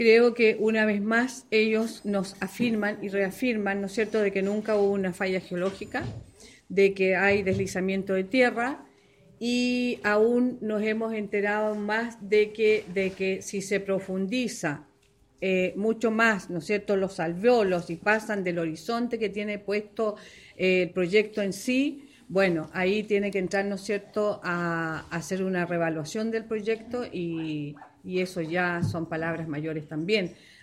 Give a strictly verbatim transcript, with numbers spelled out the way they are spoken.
Creo que una vez más ellos nos afirman y reafirman, ¿no es cierto?, de que nunca hubo una falla geológica, de que hay deslizamiento de tierra y aún nos hemos enterado más de que, de que si se profundiza eh, mucho más, ¿no es cierto?, los alvéolos y pasan del horizonte que tiene puesto eh, el proyecto en sí, bueno, ahí tiene que entrar, ¿no es cierto?, a, a hacer una reevaluación del proyecto y, y eso ya son palabras mayores también.